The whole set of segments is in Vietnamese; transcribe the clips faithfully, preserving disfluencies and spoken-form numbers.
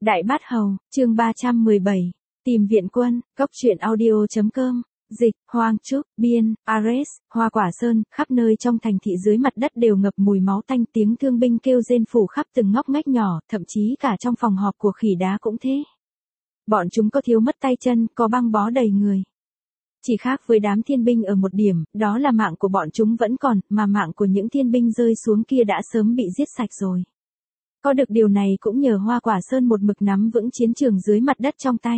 Đại Bát Hầu, chương ba trăm mười bảy. Tìm viện quân, Cốc truyện audio.com, dịch, Hoang Trúc, Biên, Ares, Hoa Quả Sơn, khắp nơi trong thành thị dưới mặt đất đều ngập mùi máu tanh, tiếng thương binh kêu rên phủ khắp từng ngóc ngách nhỏ, thậm chí cả trong phòng họp của Khỉ Đá cũng thế. Bọn chúng có thiếu mất tay chân, có băng bó đầy người. Chỉ khác với đám thiên binh ở một điểm, đó là mạng của bọn chúng vẫn còn, mà mạng của những thiên binh rơi xuống kia đã sớm bị giết sạch rồi. Có được điều này cũng nhờ Hoa Quả Sơn một mực nắm vững chiến trường dưới mặt đất trong tay.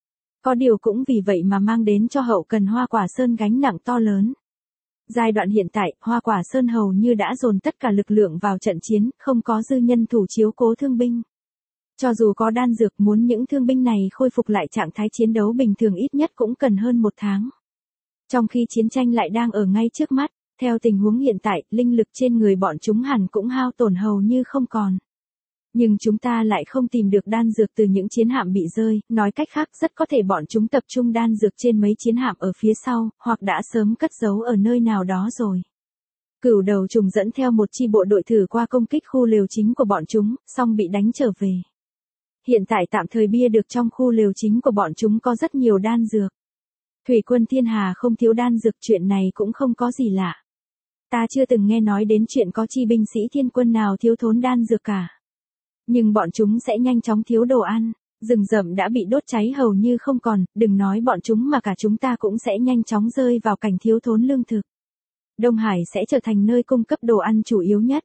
Có điều cũng vì vậy mà mang đến cho hậu cần Hoa Quả Sơn gánh nặng to lớn. Giai đoạn hiện tại, Hoa Quả Sơn hầu như đã dồn tất cả lực lượng vào trận chiến, không có dư nhân thủ chiếu cố thương binh. Cho dù có đan dược, muốn những thương binh này khôi phục lại trạng thái chiến đấu bình thường ít nhất cũng cần hơn một tháng. Trong khi chiến tranh lại đang ở ngay trước mắt, theo tình huống hiện tại, linh lực trên người bọn chúng hẳn cũng hao tổn hầu như không còn. Nhưng chúng ta lại không tìm được đan dược từ những chiến hạm bị rơi, nói cách khác rất có thể bọn chúng tập trung đan dược trên mấy chiến hạm ở phía sau, hoặc đã sớm cất giấu ở nơi nào đó rồi. Cửu đầu trùng dẫn theo một chi bộ đội thử qua công kích khu lều chính của bọn chúng, xong bị đánh trở về. Hiện tại tạm thời bia được trong khu lều chính của bọn chúng có rất nhiều đan dược. Thủy quân Thiên Hà không thiếu đan dược, chuyện này cũng không có gì lạ. Ta chưa từng nghe nói đến chuyện có chi binh sĩ thiên quân nào thiếu thốn đan dược cả. Nhưng bọn chúng sẽ nhanh chóng thiếu đồ ăn, rừng rậm đã bị đốt cháy hầu như không còn, đừng nói bọn chúng mà cả chúng ta cũng sẽ nhanh chóng rơi vào cảnh thiếu thốn lương thực. Đông Hải sẽ trở thành nơi cung cấp đồ ăn chủ yếu nhất.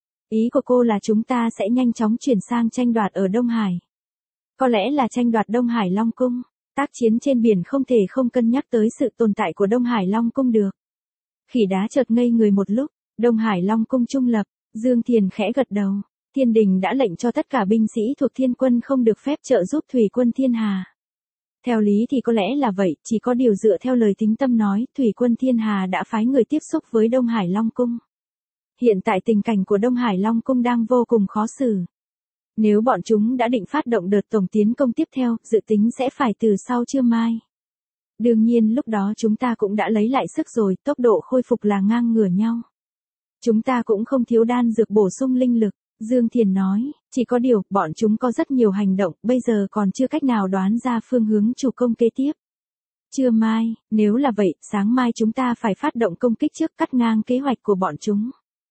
Ý của cô là chúng ta sẽ nhanh chóng chuyển sang tranh đoạt ở Đông Hải. Có lẽ là tranh đoạt Đông Hải Long Cung, tác chiến trên biển không thể không cân nhắc tới sự tồn tại của Đông Hải Long Cung được. Khỉ Đá chợt ngây người một lúc, Đông Hải Long Cung trung lập, Dương Thiền khẽ gật đầu. Thiên đình đã lệnh cho tất cả binh sĩ thuộc thiên quân không được phép trợ giúp thủy quân Thiên Hà. Theo lý thì có lẽ là vậy, chỉ có điều dựa theo lời Thính Tâm nói, thủy quân Thiên Hà đã phái người tiếp xúc với Đông Hải Long Cung. Hiện tại tình cảnh của Đông Hải Long Cung đang vô cùng khó xử. Nếu bọn chúng đã định phát động đợt tổng tiến công tiếp theo, dự tính sẽ phải từ sau trưa mai. Đương nhiên lúc đó chúng ta cũng đã lấy lại sức rồi, tốc độ khôi phục là ngang ngửa nhau. Chúng ta cũng không thiếu đan dược bổ sung linh lực. Dương Thiền nói, chỉ có điều, bọn chúng có rất nhiều hành động, bây giờ còn chưa cách nào đoán ra phương hướng chủ công kế tiếp. Trưa mai, nếu là vậy, sáng mai chúng ta phải phát động công kích trước, cắt ngang kế hoạch của bọn chúng.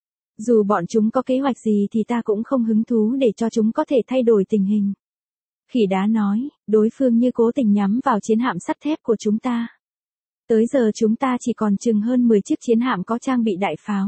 Dù bọn chúng có kế hoạch gì thì ta cũng không hứng thú để cho chúng có thể thay đổi tình hình. Khỉ Đá nói, đối phương như cố tình nhắm vào chiến hạm sắt thép của chúng ta. Tới giờ chúng ta chỉ còn chừng hơn mười chiếc chiến hạm có trang bị đại pháo.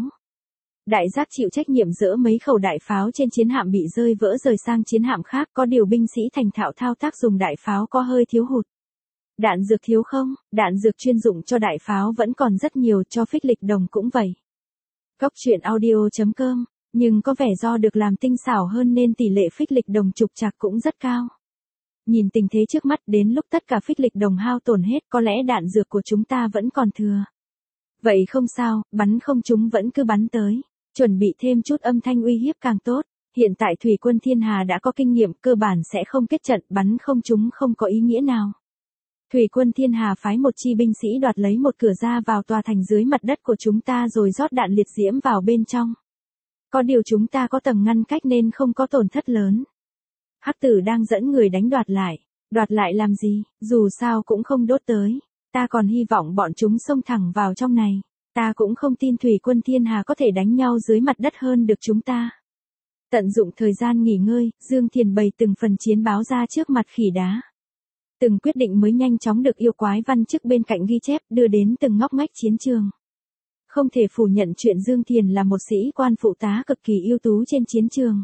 Đại Giác chịu trách nhiệm dỡ mấy khẩu đại pháo trên chiến hạm bị rơi vỡ rời sang chiến hạm khác, có điều binh sĩ thành thạo thao tác dùng đại pháo có hơi thiếu hụt. Đạn dược thiếu không? Đạn dược chuyên dụng cho đại pháo vẫn còn rất nhiều, cho phích lịch đồng cũng vậy. Cốc truyện audio.com, nhưng có vẻ do được làm tinh xảo hơn nên tỷ lệ phích lịch đồng trục trặc cũng rất cao. Nhìn tình thế trước mắt, đến lúc tất cả phích lịch đồng hao tổn hết, có lẽ đạn dược của chúng ta vẫn còn thừa. Vậy không sao, bắn không chúng vẫn cứ bắn tới. Chuẩn bị thêm chút âm thanh uy hiếp càng tốt. Hiện tại thủy quân Thiên Hà đã có kinh nghiệm, cơ bản sẽ không kết trận, bắn không chúng không có ý nghĩa nào. Thủy quân Thiên Hà phái một chi binh sĩ đoạt lấy một cửa ra vào tòa thành dưới mặt đất của chúng ta rồi rót đạn liệt diễm vào bên trong. Có điều chúng ta có tầng ngăn cách nên không có tổn thất lớn. Hắc Tử đang dẫn người đánh đoạt lại. Đoạt lại làm gì, dù sao cũng không đốt tới. Ta còn hy vọng bọn chúng xông thẳng vào trong này. Ta cũng không tin thủy quân Thiên Hà có thể đánh nhau dưới mặt đất hơn được chúng ta. Tận dụng thời gian nghỉ ngơi, Dương Thiền bày từng phần chiến báo ra trước mặt Khỉ Đá. Từng quyết định mới nhanh chóng được yêu quái văn chức bên cạnh ghi chép, đưa đến từng ngóc ngách chiến trường. Không thể phủ nhận chuyện Dương Thiền là một sĩ quan phụ tá cực kỳ ưu tú trên chiến trường.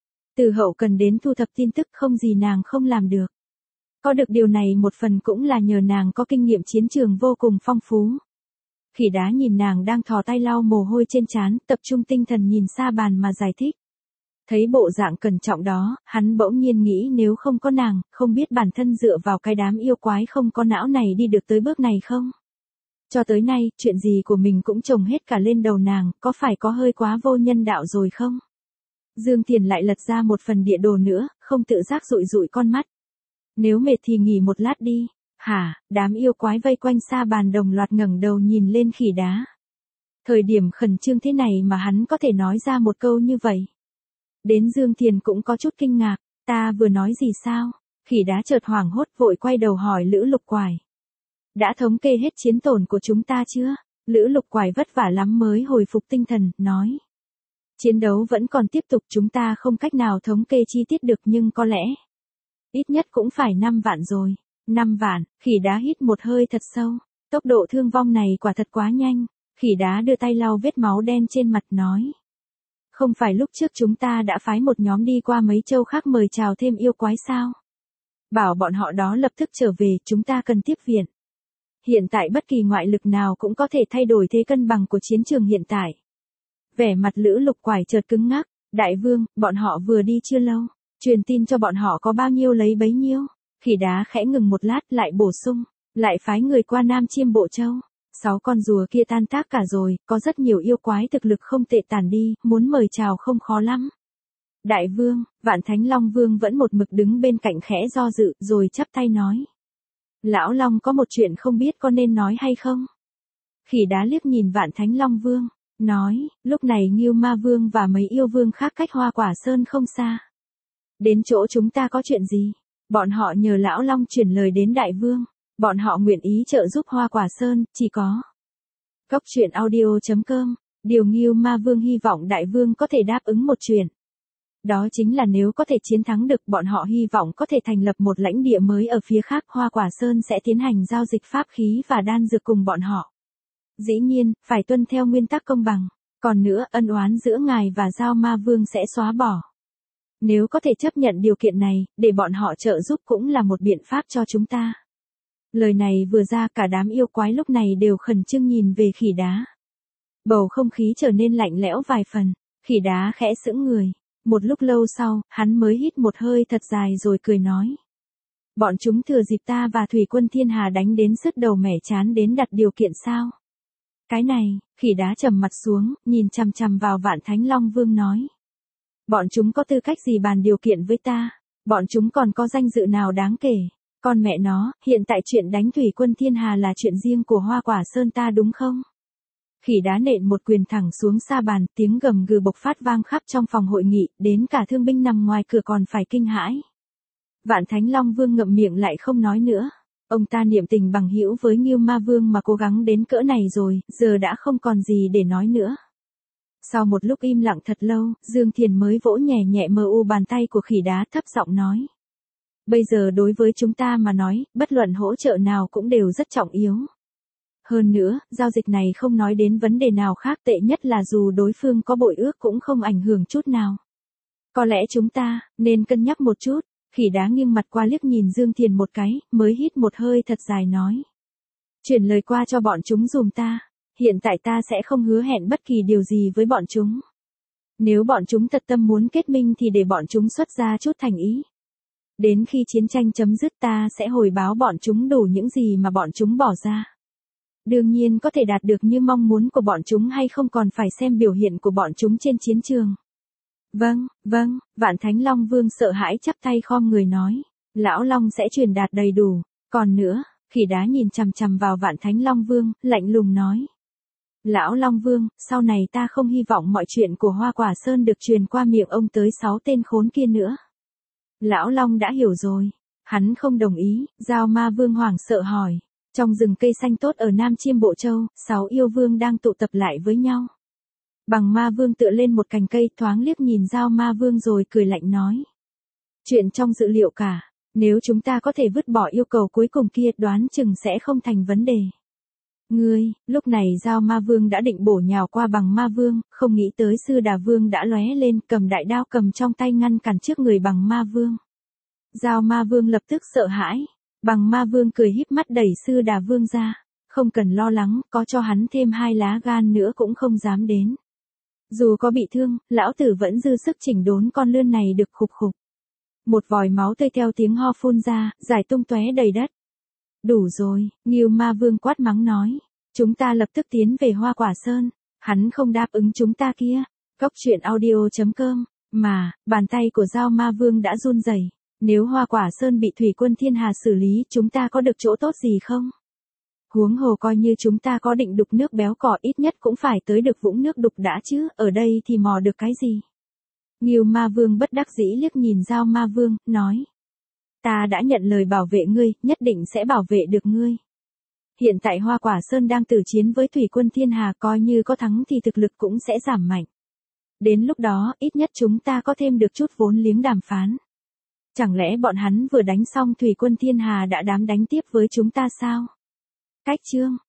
Từ hậu cần đến thu thập tin tức không gì nàng không làm được. Có được điều này một phần cũng là nhờ nàng có kinh nghiệm chiến trường vô cùng phong phú. Khỉ Đá nhìn nàng đang thò tay lau mồ hôi trên trán, tập trung tinh thần nhìn xa bàn mà giải thích. Thấy bộ dạng cẩn trọng đó, hắn bỗng nhiên nghĩ nếu không có nàng, không biết bản thân dựa vào cái đám yêu quái không có não này đi được tới bước này không? Cho tới nay, chuyện gì của mình cũng chồng hết cả lên đầu nàng, có phải có hơi quá vô nhân đạo rồi không? Dương Thiền lại lật ra một phần địa đồ nữa, không tự giác dụi dụi con mắt. Nếu mệt thì nghỉ một lát đi. Hả, đám yêu quái vây quanh xa bàn đồng loạt ngẩng đầu nhìn lên Khỉ Đá. Thời điểm khẩn trương thế này mà hắn có thể nói ra một câu như vậy. Đến Dương Thiền cũng có chút kinh ngạc, Ta vừa nói gì sao? Khỉ đá chợt hoảng hốt vội quay đầu hỏi Lữ Lục Quải. Đã thống kê hết chiến tổn của chúng ta chưa? Lữ Lục Quải vất vả lắm mới hồi phục tinh thần, nói. Chiến đấu vẫn còn tiếp tục, chúng ta không cách nào thống kê chi tiết được nhưng có lẽ. Ít nhất cũng phải năm vạn rồi. năm vạn, khỉ đá hít một hơi thật sâu. Tốc độ thương vong này quả thật quá nhanh. Khỉ đá đưa tay lau vết máu đen trên mặt nói. Không phải lúc trước chúng ta đã phái một nhóm đi qua mấy châu khác mời chào thêm yêu quái sao? Bảo bọn họ đó lập tức trở về, chúng ta cần tiếp viện. Hiện tại bất kỳ ngoại lực nào cũng có thể thay đổi thế cân bằng của chiến trường hiện tại. Vẻ mặt Lữ Lục Quải chợt cứng ngắc. Đại vương, bọn họ vừa đi chưa lâu. Truyền tin cho bọn họ có bao nhiêu lấy bấy nhiêu. Khỉ đá khẽ ngừng một lát lại bổ sung. Lại phái người qua Nam Chiêm Bộ Châu. Sáu con rùa kia tan tác cả rồi, có rất nhiều yêu quái thực lực không tệ tàn đi, muốn mời chào không khó lắm. Đại vương, Vạn Thánh Long Vương vẫn một mực đứng bên cạnh khẽ do dự, rồi chắp tay nói. Lão Long có một chuyện không biết có nên nói hay không? Khỉ đá liếc nhìn Vạn Thánh Long Vương, nói, lúc này Ngưu Ma Vương và mấy yêu vương khác cách Hoa Quả Sơn không xa. Đến chỗ chúng ta có chuyện gì? Bọn họ nhờ Lão Long chuyển lời đến Đại vương. Bọn họ nguyện ý trợ giúp Hoa Quả Sơn, chỉ có. Cốc truyện audio chấm com, điều Ngưu Ma Vương hy vọng Đại vương có thể đáp ứng một chuyện. Đó chính là nếu có thể chiến thắng được, bọn họ hy vọng có thể thành lập một lãnh địa mới ở phía khác, Hoa Quả Sơn sẽ tiến hành giao dịch pháp khí và đan dược cùng bọn họ. Dĩ nhiên, phải tuân theo nguyên tắc công bằng. Còn nữa, ân oán giữa ngài và Giao Ma Vương sẽ xóa bỏ. Nếu có thể chấp nhận điều kiện này, để bọn họ trợ giúp cũng là một biện pháp cho chúng ta. Lời này vừa ra, cả đám yêu quái lúc này đều khẩn trương nhìn về khỉ đá. Bầu không khí trở nên lạnh lẽo vài phần, khỉ đá khẽ sững người. Một lúc lâu sau, hắn mới hít một hơi thật dài rồi cười nói. Bọn chúng thừa dịp ta và thủy quân thiên hà đánh đến sứt đầu mẻ chán đến đặt điều kiện sao? Cái này, khỉ đá trầm mặt xuống, nhìn chằm chằm vào Vạn Thánh Long Vương nói. Bọn chúng có tư cách gì bàn điều kiện với ta? Bọn chúng còn có danh dự nào đáng kể? Con mẹ nó, hiện tại chuyện đánh thủy quân thiên hà là chuyện riêng của Hoa Quả Sơn ta đúng không? Khỉ đá nện một quyền thẳng xuống sa bàn, tiếng gầm gừ bộc phát vang khắp trong phòng hội nghị, đến cả thương binh nằm ngoài cửa còn phải kinh hãi. Vạn Thánh Long Vương ngậm miệng lại không nói nữa. Ông ta niệm tình bằng hữu với Ngưu Ma Vương mà cố gắng đến cỡ này rồi, giờ đã không còn gì để nói nữa. Sau một lúc im lặng thật lâu, Dương Thiền mới vỗ nhẹ nhẹ mờ u bàn tay của khỉ đá, thấp giọng nói. Bây giờ đối với chúng ta mà nói, bất luận hỗ trợ nào cũng đều rất trọng yếu. Hơn nữa, giao dịch này không nói đến vấn đề nào khác, tệ nhất là dù đối phương có bội ước cũng không ảnh hưởng chút nào. Có lẽ chúng ta nên cân nhắc một chút. Khỉ đá nghiêng mặt qua liếc nhìn Dương Thiền một cái, mới hít một hơi thật dài nói. Chuyển lời qua cho bọn chúng dùm ta. Hiện tại ta sẽ không hứa hẹn bất kỳ điều gì với bọn chúng. Nếu bọn chúng thật tâm muốn kết minh thì để bọn chúng xuất ra chút thành ý. Đến khi chiến tranh chấm dứt ta sẽ hồi báo bọn chúng đủ những gì mà bọn chúng bỏ ra. Đương nhiên có thể đạt được như mong muốn của bọn chúng hay không còn phải xem biểu hiện của bọn chúng trên chiến trường. Vâng, vâng, Vạn Thánh Long Vương sợ hãi chắp tay khom người nói. Lão Long sẽ truyền đạt đầy đủ. Còn nữa, khỉ đá nhìn chằm chằm vào Vạn Thánh Long Vương, lạnh lùng nói. Lão Long Vương, sau này ta không hy vọng mọi chuyện của Hoa Quả Sơn được truyền qua miệng ông tới sáu tên khốn kia nữa. Lão Long đã hiểu rồi. Hắn không đồng ý, Giao Ma Vương hoảng sợ hỏi. Trong rừng cây xanh tốt ở Nam Chiêm Bộ Châu, sáu yêu vương đang tụ tập lại với nhau. Bằng Ma Vương tựa lên một cành cây, thoáng liếc nhìn Giao Ma Vương rồi cười lạnh nói. Chuyện trong dự liệu cả, nếu chúng ta có thể vứt bỏ yêu cầu cuối cùng kia đoán chừng sẽ không thành vấn đề. Ngươi, lúc này Giao Ma Vương đã định bổ nhào qua Bằng Ma Vương, không nghĩ tới Sư Đà Vương đã lóe lên cầm đại đao cầm trong tay ngăn cản trước người Bằng Ma Vương. Giao Ma Vương lập tức sợ hãi. Bằng Ma Vương cười híp mắt đẩy Sư Đà Vương ra. Không cần lo lắng, có cho hắn thêm hai lá gan nữa cũng không dám đến. Dù có bị thương, lão tử vẫn dư sức chỉnh đốn con lươn này được khục khục. Một vòi máu tươi theo tiếng ho phun ra, giải tung tóe đầy đất. Đủ rồi, Ngưu Ma Vương quát mắng nói. Chúng ta lập tức tiến về Hoa Quả Sơn. Hắn không đáp ứng chúng ta kia. Cốc truyện audio chấm com. Mà, bàn tay của Giao Ma Vương đã run rẩy. Nếu Hoa Quả Sơn bị thủy quân thiên hà xử lý, chúng ta có được chỗ tốt gì không? Huống hồ coi như chúng ta có định đục nước béo cỏ ít nhất cũng phải tới được vũng nước đục đã chứ, ở đây thì mò được cái gì? Ngưu Ma Vương bất đắc dĩ liếc nhìn Giao Ma Vương, nói. Ta đã nhận lời bảo vệ ngươi, nhất định sẽ bảo vệ được ngươi. Hiện tại Hoa Quả Sơn đang tử chiến với thủy quân thiên hà, coi như có thắng thì thực lực cũng sẽ giảm mạnh. Đến lúc đó, ít nhất chúng ta có thêm được chút vốn liếng đàm phán. Chẳng lẽ bọn hắn vừa đánh xong thủy quân thiên hà đã dám đánh tiếp với chúng ta sao? Cách chương